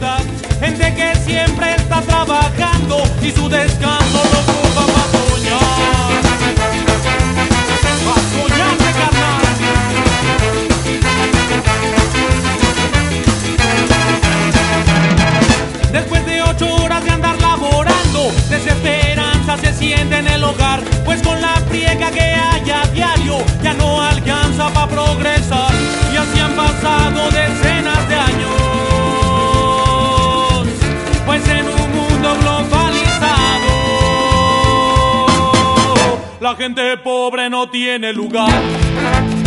voluntad. Gente que siempre está trabajando y su descanso lo ocupa para soñar. ¡Pa' soñarte, carnal! Después de 8 horas de andar laborando, desesperanza se siente en el hogar, pues con la friega que hay a diario ya no alcanza para progresar. Y así han pasado decenas de años, pues en un mundo globalizado la gente pobre no tiene lugar.